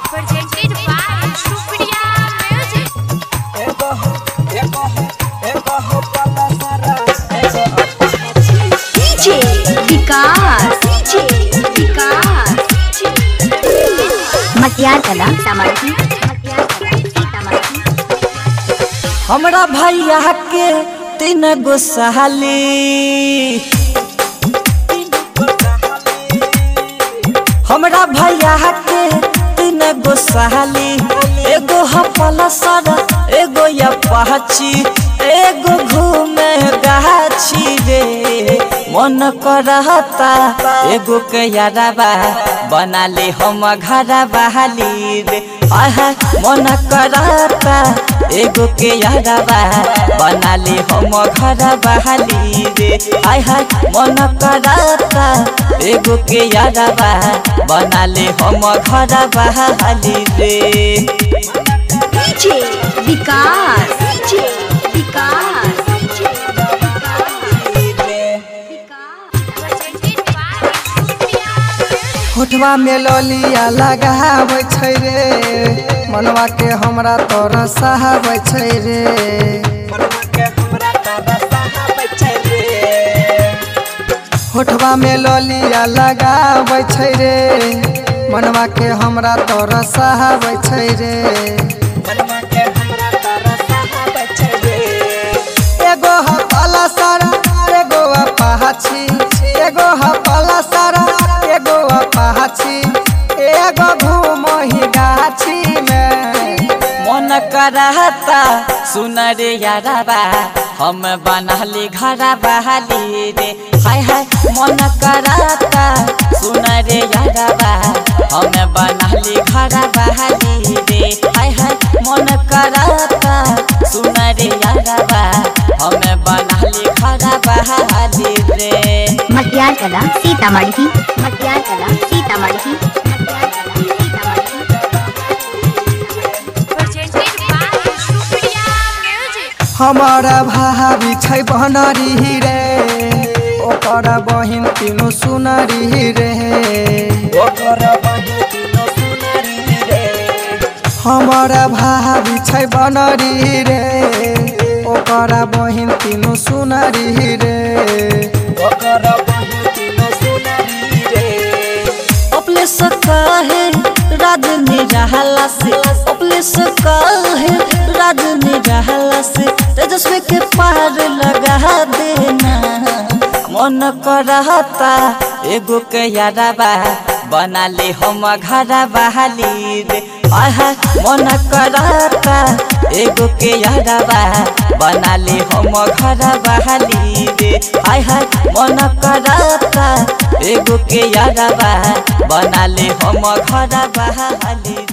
presented by Supriya Music. DJ विकास मटियार कला सीतामढ़ी हमरा भैया के 3 गो साली हमरा भैया के 3 गो साली एगो पलसर एगो अपाची एगो घूमे गाछी रे मन करता एगो के यारबा बना ले हम घर बहाली रे आहा मन करता एगो के यारबा बना ले हम घर बहाली रे आहा मन करता एगो के यारबा बना ले हम घर बहाली रे। DJ विकास होठवा में ललिया लगाबै छै रे मनवा के हमरा तोरा सहाबै छै रे होठवा में ललिया लगाबै छै रे मनवा के हमरा तोरा सहाबै छै रे एगो पलसर एगो अपाची एगो पलसर एगो अपाची एगो घूमही गाछी में मन करता सुन रे यारबा हम बनहली घर बहाली रे हाय हाय मन करता सुन रे यारबा हम बनहली घर बहाली रे हाय हाय मन करता सुन रे यारबा हम बनहली घर बहाली रे। मटियार कला Sitamarhi Presented by Supriya Music. हमारा भाभी छै बनरी रे ओकर बहिन तीनों सुनरी रे हमारा भाभी छै बनरी रे ओकर बहिन तीनों सुनरी रे अपने सकाहे राजनी रहला से अपने सकाहे राजनी रहला से तेजस्वी के पार लगा देना मन करता एगो के यारबा बना ले हम घर बहाली रे आहा मन करता एगो के यारबा बना ले हम घर बहाली रे आहा मन करता एगो के यारबा बना ले हम घर बहाली।